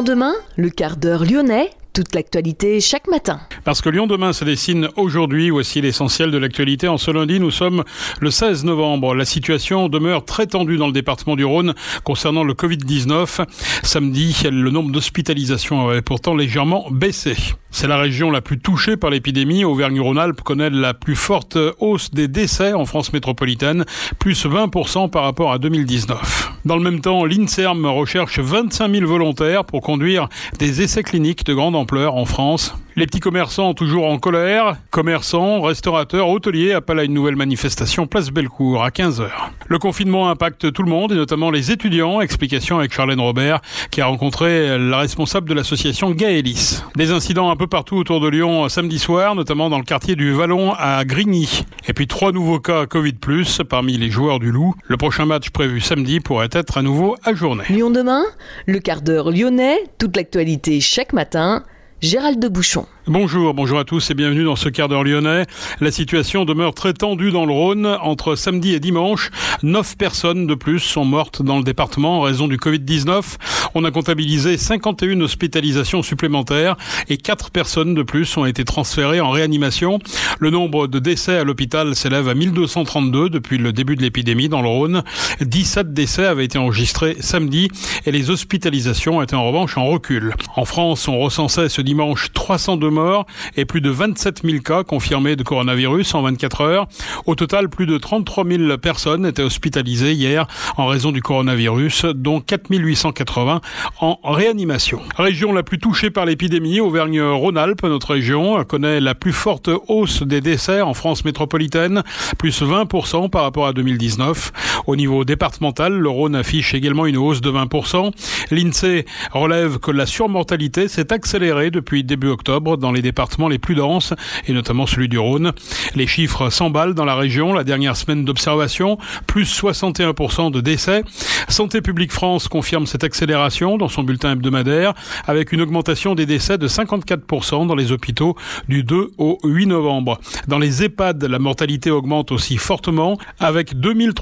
Lyon demain, le quart d'heure lyonnais, toute l'actualité chaque matin. Parce que Lyon demain se dessine aujourd'hui, voici l'essentiel de l'actualité. En ce lundi, nous sommes le 16 novembre. La situation demeure très tendue dans le département du Rhône concernant le Covid-19. Samedi, le nombre d'hospitalisations avait pourtant légèrement baissé. C'est la région la plus touchée par l'épidémie. Auvergne-Rhône-Alpes connaît la plus forte hausse des décès en France métropolitaine, plus 20% par rapport à 2019. Dans le même temps, l'INSERM recherche 25 000 volontaires pour conduire des essais cliniques de grande ampleur en France. Les petits commerçants toujours en colère. Commerçants, restaurateurs, hôteliers appellent à une nouvelle manifestation place Bellecour à 15h. Le confinement impacte tout le monde et notamment les étudiants. Explication avec Charlène Robert qui a rencontré la responsable de l'association Gaëlis. Des incidents un peu partout autour de Lyon samedi soir, notamment dans le quartier du Vallon à Grigny. Et puis 3 nouveaux cas Covid+, parmi les joueurs du Loup. Le prochain match prévu samedi pourrait être à nouveau ajourné. Lyon demain, le quart d'heure lyonnais, toute l'actualité chaque matin. Gérald de Bouchon. Bonjour à tous et bienvenue dans ce quart d'heure lyonnais. La situation demeure très tendue dans le Rhône. Entre samedi et dimanche, 9 personnes de plus sont mortes dans le département en raison du Covid-19. On a comptabilisé 51 hospitalisations supplémentaires et 4 personnes de plus ont été transférées en réanimation. Le nombre de décès à l'hôpital s'élève à 1232 depuis le début de l'épidémie dans le Rhône. 17 décès avaient été enregistrés samedi et les hospitalisations étaient en revanche en recul. En France, on recensait ce dimanche 302 morts et plus de 27 000 cas confirmés de coronavirus en 24 heures. Au total, plus de 33 000 personnes étaient hospitalisées hier en raison du coronavirus, dont 4 880 en réanimation. Région la plus touchée par l'épidémie, Auvergne-Rhône-Alpes, notre région, connaît la plus forte hausse des décès en France métropolitaine, plus 20% par rapport à 2019. Au niveau départemental, le Rhône affiche également une hausse de 20%. L'INSEE relève que la surmortalité s'est accélérée depuis début octobre dans les départements les plus denses, et notamment celui du Rhône. Les chiffres s'emballent dans la région. La dernière semaine d'observation, plus 61% de décès. Santé publique France confirme cette accélération dans son bulletin hebdomadaire, avec une augmentation des décès de 54% dans les hôpitaux du 2 au 8 novembre. Dans les EHPAD, la mortalité augmente aussi fortement, avec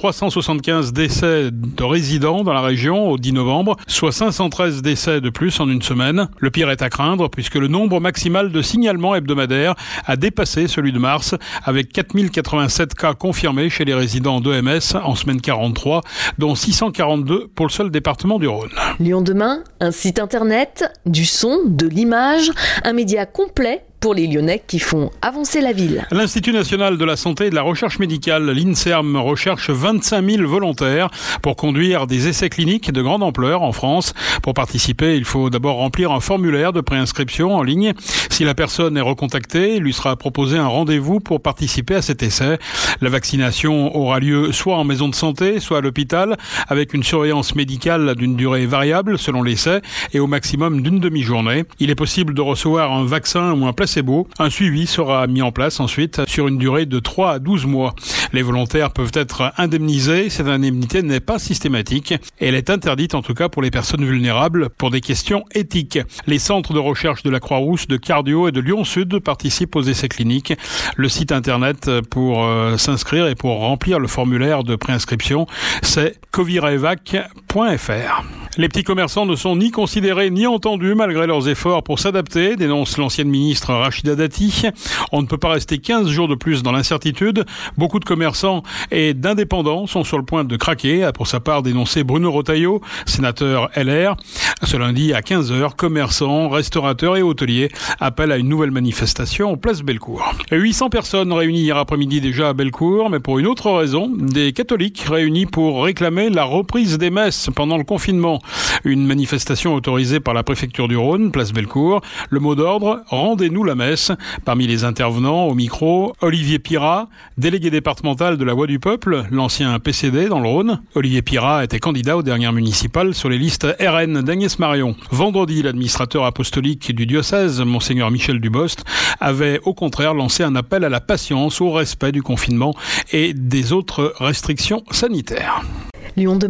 2375 décès de résidents dans la région au 10 novembre, soit 513 décès de plus en une semaine. Le pire est à craindre, puisque le nombre maximal de signalements hebdomadaires a dépassé celui de mars, avec 4087 cas confirmés chez les résidents d'EMS en semaine 43, dont 642 pour le seul département du Rhône. Lyon demain, un site internet, du son, de l'image, un média complet pour les Lyonnais qui font avancer la ville. L'Institut national de la santé et de la recherche médicale, l'INSERM, recherche 25 000 volontaires pour conduire des essais cliniques de grande ampleur en France. Pour participer, il faut d'abord remplir un formulaire de préinscription en ligne. Si la personne est recontactée, il lui sera proposé un rendez-vous pour participer à cet essai. La vaccination aura lieu soit en maison de santé, soit à l'hôpital, avec une surveillance médicale d'une durée variable selon l'essai et au maximum d'une demi-journée. Il est possible de recevoir un vaccin ou un placebo. Un suivi sera mis en place ensuite sur une durée de 3 à 12 mois. Les volontaires peuvent être indemnisés. Cette indemnité n'est pas systématique. Elle est interdite en tout cas pour les personnes vulnérables pour des questions éthiques. Les centres de recherche de la Croix-Rousse, de Cardio et de Lyon Sud participent aux essais cliniques. Le site internet pour s'inscrire et pour remplir le formulaire de préinscription, c'est covirevac.fr. Les petits commerçants ne sont ni considérés ni entendus malgré leurs efforts pour s'adapter, dénonce l'ancienne ministre Rachida Dati. On ne peut pas rester 15 jours de plus dans l'incertitude. Beaucoup de commerçants et d'indépendants sont sur le point de craquer, a pour sa part dénoncé Bruno Retailleau, sénateur LR. Ce lundi à 15h, commerçants, restaurateurs et hôteliers appellent à une nouvelle manifestation en place Bellecour. 800 personnes réunies hier après-midi déjà à Bellecour, mais pour une autre raison, des catholiques réunis pour réclamer la reprise des messes pendant le confinement. Une manifestation autorisée par la préfecture du Rhône, place Bellecour. Le mot d'ordre, rendez-nous la messe. Parmi les intervenants au micro, Olivier Pirat, délégué départemental de la Voix du Peuple, l'ancien PCD dans le Rhône. Olivier Pirat était candidat aux dernières municipales sur les listes RN d'Agnès Marion. Vendredi, l'administrateur apostolique du diocèse, Monseigneur Michel Dubost, avait au contraire lancé un appel à la patience, au respect du confinement et des autres restrictions sanitaires. Lyon demain,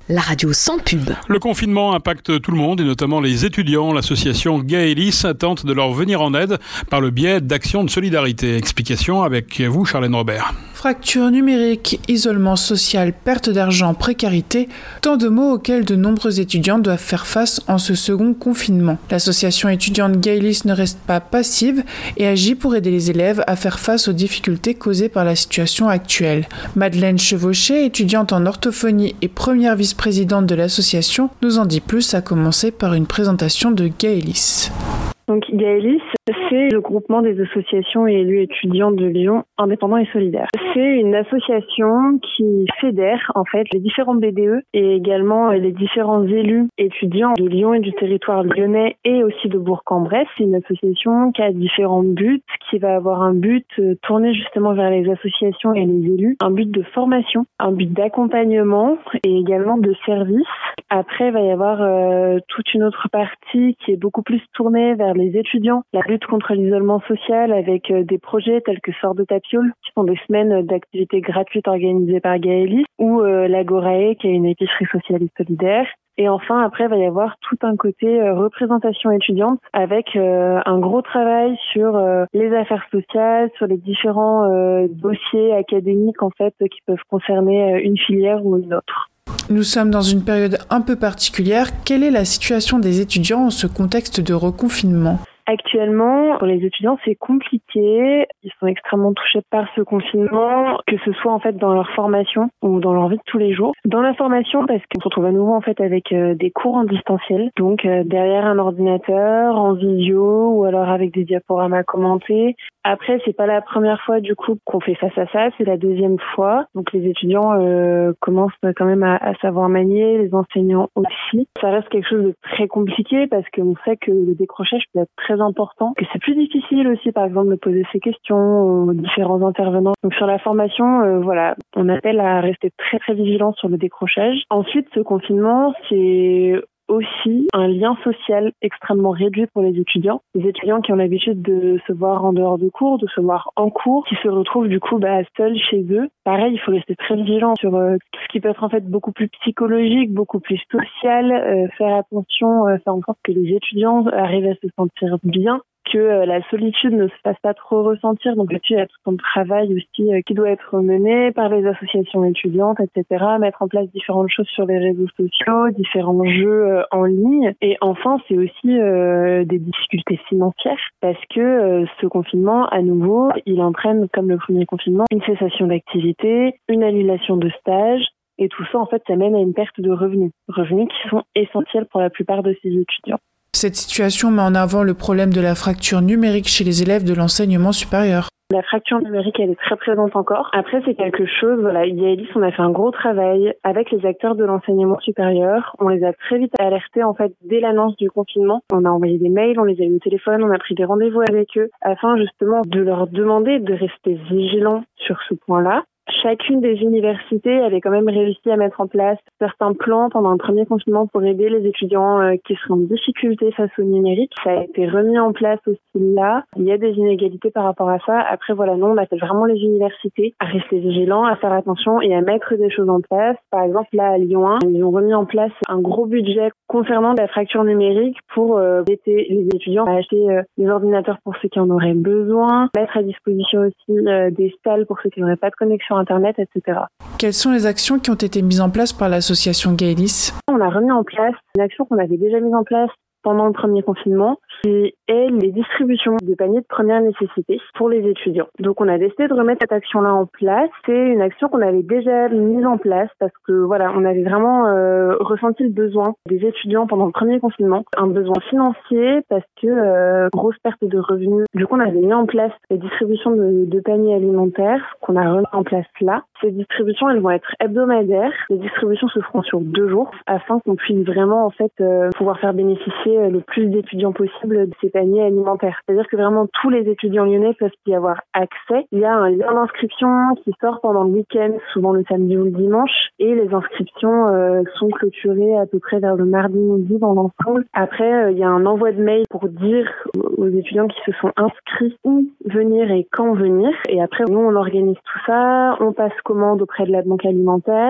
la radio sans pub. Le confinement impacte tout le monde et notamment les étudiants. L'association Gaëlis tente de leur venir en aide par le biais d'actions de solidarité. Explication avec vous, Charlène Robert. Fracture numérique, isolement social, perte d'argent, précarité, tant de mots auxquels de nombreux étudiants doivent faire face en ce second confinement. L'association étudiante Gaëlis ne reste pas passive et agit pour aider les élèves à faire face aux difficultés causées par la situation actuelle. Madeleine Chevauché, étudiante en orthophonie et première vice-présidente de l'association, nous en dit plus, à commencer par une présentation de Gaëlis. Donc Gaëlis, c'est le groupement des associations et élus étudiants de Lyon indépendants et solidaires. C'est une association qui fédère en fait les différents BDE et également les différents élus étudiants de Lyon et du territoire lyonnais et aussi de Bourg-en-Bresse. C'est une association qui a différents buts, qui va avoir un but tourné justement vers les associations et les élus, un but de formation, un but d'accompagnement et également de service. Après, il va y avoir toute une autre partie qui est beaucoup plus tournée vers les étudiants, la lutte contre l'isolement social avec des projets tels que Sort de ta piole, qui sont des semaines d'activités gratuites organisées par Gaëlis, ou l'Agorae, qui est une épicerie sociale et solidaire. Et enfin, après, il va y avoir tout un côté représentation étudiante avec un gros travail sur les affaires sociales, sur les différents dossiers académiques en fait qui peuvent concerner une filière ou une autre. Nous sommes dans une période un peu particulière. Quelle est la situation des étudiants en ce contexte de reconfinement ? Actuellement, pour les étudiants, c'est compliqué. Ils sont extrêmement touchés par ce confinement, que ce soit en fait dans leur formation ou dans leur vie de tous les jours. Dans la formation, parce qu'on se retrouve à nouveau en fait avec des cours en distanciel, donc derrière un ordinateur, en visio ou alors avec des diaporamas commentés. Après, c'est pas la première fois du coup qu'on fait face à ça, c'est la deuxième fois. Donc les étudiants commencent quand même à savoir manier, les enseignants aussi. Ça reste quelque chose de très compliqué parce qu'on sait que le décrochage peut être très important, que c'est plus difficile aussi par exemple de poser ses questions aux différents intervenants. Donc sur la formation, voilà, on appelle à rester très très vigilant sur le décrochage. Ensuite, ce confinement, c'est aussi un lien social extrêmement réduit pour les étudiants. Les étudiants qui ont l'habitude de se voir en dehors de cours, de se voir en cours, qui se retrouvent du coup seuls chez eux. Pareil, il faut rester très vigilant sur tout ce qui peut être en fait beaucoup plus psychologique, beaucoup plus social, faire attention, faire en sorte que les étudiants arrivent à se sentir bien, que la solitude ne se fasse pas trop ressentir. Donc là-dessus, il y a tout un travail aussi qui doit être mené par les associations étudiantes, etc. Mettre en place différentes choses sur les réseaux sociaux, différents jeux en ligne. Et enfin, c'est aussi des difficultés financières parce que ce confinement, à nouveau, il entraîne, comme le premier confinement, une cessation d'activité, une annulation de stage. Et tout ça, en fait, ça mène à une perte de revenus. Revenus qui sont essentiels pour la plupart de ces étudiants. Cette situation met en avant le problème de la fracture numérique chez les élèves de l'enseignement supérieur. La fracture numérique, elle est très présente encore. Après, c'est quelque chose, voilà, Gaëlis, on a fait un gros travail avec les acteurs de l'enseignement supérieur. On les a très vite alertés, en fait, dès l'annonce du confinement. On a envoyé des mails, on les a eu au téléphone, on a pris des rendez-vous avec eux afin, justement, de leur demander de rester vigilants sur ce point-là. Chacune des universités avait quand même réussi à mettre en place certains plans pendant le premier confinement pour aider les étudiants qui seraient en difficulté face au numérique. Ça a été remis en place aussi là. Il y a des inégalités par rapport à ça. Après, voilà, nous, on appelle vraiment les universités à rester vigilants, à faire attention et à mettre des choses en place. Par exemple, là, à Lyon 1, ils ont remis en place un gros budget concernant la fracture numérique pour aider les étudiants à acheter des ordinateurs pour ceux qui en auraient besoin, mettre à disposition aussi des salles pour ceux qui n'auraient pas de connexion Internet, etc. Quelles sont les actions qui ont été mises en place par l'association Gaëlis ? On a remis en place une action qu'on avait déjà mise en place pendant le premier confinement, qui est les distributions de paniers de première nécessité pour les étudiants. Donc on a décidé de remettre cette action-là en place. C'est une action qu'on avait déjà mise en place parce que voilà, on avait vraiment ressenti le besoin des étudiants pendant le premier confinement, un besoin financier parce que grosse perte de revenus. Du coup, on avait mis en place les distributions de paniers alimentaires qu'on a remis en place là. Ces distributions, elles vont être hebdomadaires. Les distributions se feront sur 2 jours afin qu'on puisse vraiment en fait pouvoir faire bénéficier le plus d'étudiants possible de ces paniers alimentaires. C'est-à-dire que vraiment tous les étudiants lyonnais peuvent y avoir accès. Il y a un lien d'inscription qui sort pendant le week-end, souvent le samedi ou le dimanche, et les inscriptions sont clôturées à peu près vers le mardi midi dans l'ensemble. Après, il y a un envoi de mail pour dire aux étudiants qui se sont inscrits où venir et quand venir. Et après, nous, on organise tout ça, on passe commande auprès de la banque alimentaire.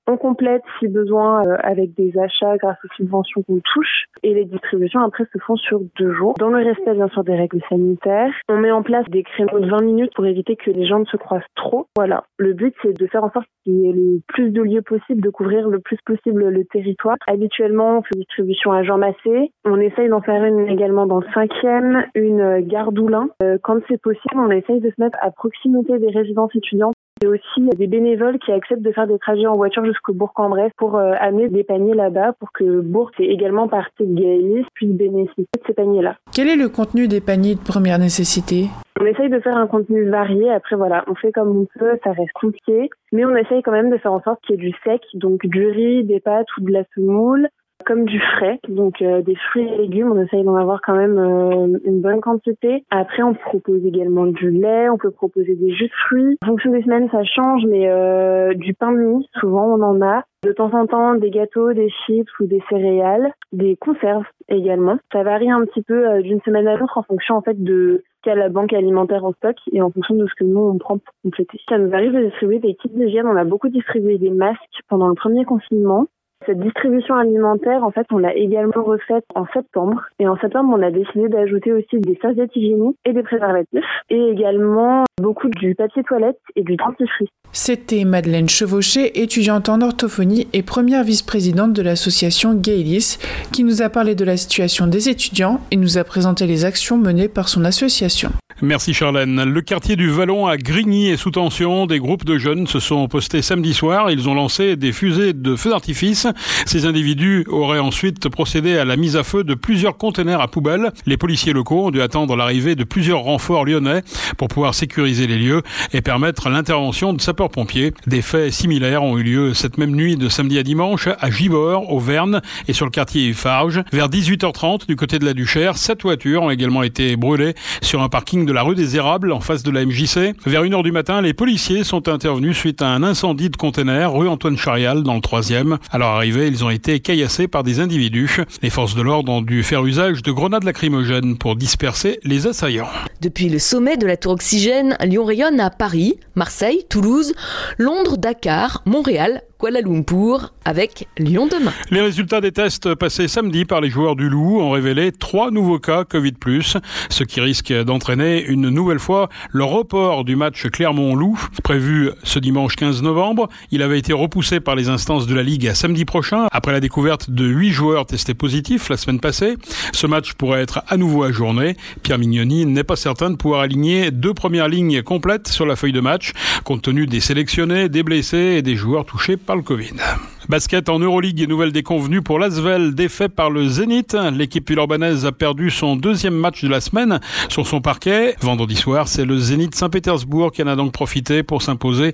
On complète si besoin avec des achats grâce aux subventions qu'on touche et les distributions après se font sur 2 jours. Dans le respect bien sûr des règles sanitaires, on met en place des créneaux de 20 minutes pour éviter que les gens ne se croisent trop. Voilà, le but c'est de faire en sorte qu'il y ait le plus de lieux possible, de couvrir le plus possible le territoire. Habituellement, on fait une distribution à Jean Massé. On essaye d'en faire une également dans le 5e, une gare d'Oulin. Quand c'est possible, on essaye de se mettre à proximité des résidences étudiantes. Il y a aussi des bénévoles qui acceptent de faire des trajets en voiture jusqu'au Bourg-en-Bresse pour amener des paniers là-bas pour que Bourg, qui est également partie de Gaëlys, puisse bénéficier de ces paniers-là. Quel est le contenu des paniers de première nécessité ? On essaye de faire un contenu varié. Après, voilà, on fait comme on peut, ça reste compliqué. Mais on essaye quand même de faire en sorte qu'il y ait du sec, donc du riz, des pâtes ou de la semoule, comme du frais, donc des fruits et légumes, on essaye d'en avoir quand même une bonne quantité. Après, on propose également du lait, on peut proposer des jus de fruits. En fonction des semaines, ça change, mais du pain de mie, souvent on en a. De temps en temps, des gâteaux, des chips ou des céréales, des conserves également. Ça varie un petit peu d'une semaine à l'autre en fonction en fait de qu'a la banque alimentaire en stock et en fonction de ce que nous on prend pour compléter. Ça nous arrive de distribuer des kits d'hygiène. On a beaucoup distribué des masques pendant le premier confinement. Cette distribution alimentaire, en fait, on l'a également refaite en septembre. Et en septembre, on a décidé d'ajouter aussi des serviettes hygiéniques et des préservatifs. Et également beaucoup du papier toilette et du dentifrice. C'était Madeleine Chevauché, étudiante en orthophonie et première vice-présidente de l'association Gaëlys, qui nous a parlé de la situation des étudiants et nous a présenté les actions menées par son association. Merci Charlène. Le quartier du Vallon à Grigny est sous tension. Des groupes de jeunes se sont postés samedi soir. Ils ont lancé des fusées de feux d'artifice. Ces individus auraient ensuite procédé à la mise à feu de plusieurs containers à poubelles. Les policiers locaux ont dû attendre l'arrivée de plusieurs renforts lyonnais pour pouvoir sécuriser les lieux et permettre l'intervention de sapeurs-pompiers. Des faits similaires ont eu lieu cette même nuit de samedi à dimanche à Givors, au Verne et sur le quartier Farges. Vers 18h30, du côté de la Duchère, 7 voitures ont également été brûlées sur un parking de la rue des Érables en face de la MJC. Vers 1h du matin, les policiers sont intervenus suite à un incendie de container rue Antoine Charial dans le 3e. À leur arrivée, ils ont été caillassés par des individus. Les forces de l'ordre ont dû faire usage de grenades lacrymogènes pour disperser les assaillants. Depuis le sommet de la tour Oxygène, Lyon rayonne à Paris, Marseille, Toulouse, Londres, Dakar, Montréal, Kuala Lumpur avec Lyon demain. Les résultats des tests passés samedi par les joueurs du Loup ont révélé 3 nouveaux cas Covid+, ce qui risque d'entraîner une nouvelle fois le report du match Clermont-Loup, prévu ce dimanche 15 novembre. Il avait été repoussé par les instances de la Ligue à samedi prochain, après la découverte de 8 joueurs testés positifs la semaine passée. Ce match pourrait être à nouveau ajourné. Pierre Mignoni n'est pas certain de pouvoir aligner 2 premières lignes complètes sur la feuille de match, compte tenu des sélectionnés, des blessés et des joueurs touchés par le Covid. Basket en Euroleague et nouvelle déconvenue pour l'Asvel, défait par le Zénith. L'équipe villeurbannaise a perdu son 2e match de la semaine sur son parquet. Vendredi soir, c'est le Zénith Saint-Pétersbourg qui en a donc profité pour s'imposer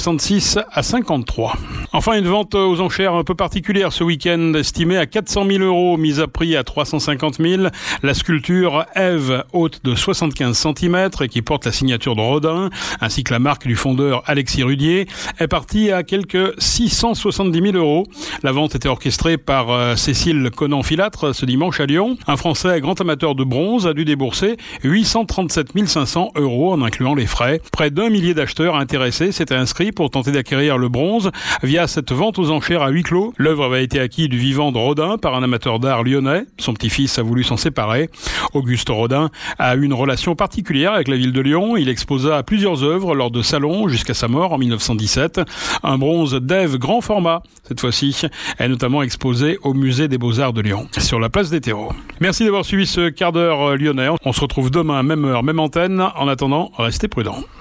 66-53. Enfin, une vente aux enchères un peu particulière ce week-end, estimée à 400 000 €, mise à prix à 350 000. La sculpture Ève, haute de 75 cm et qui porte la signature de Rodin, ainsi que la marque du fondeur Alexis Rudier, est partie à quelques 670 000 €. La vente était orchestrée par Cécile Conan-Filâtre ce dimanche à Lyon. Un Français grand amateur de bronze a dû débourser 837 500 € en incluant les frais. Près d'1 millier d'acheteurs intéressés s'étaient inscrits pour tenter d'acquérir le bronze via cette vente aux enchères à huis clos. L'œuvre avait été acquise du vivant de Rodin par un amateur d'art lyonnais. Son petit-fils a voulu s'en séparer. Auguste Rodin a eu une relation particulière avec la ville de Lyon. Il exposa plusieurs œuvres lors de salons jusqu'à sa mort en 1917. Un bronze d'Ève grand format, cette fois-ci, est notamment exposé au musée des Beaux-Arts de Lyon, sur la place des terreaux. Merci d'avoir suivi ce quart d'heure lyonnais. On se retrouve demain, même heure, même antenne. En attendant, restez prudents.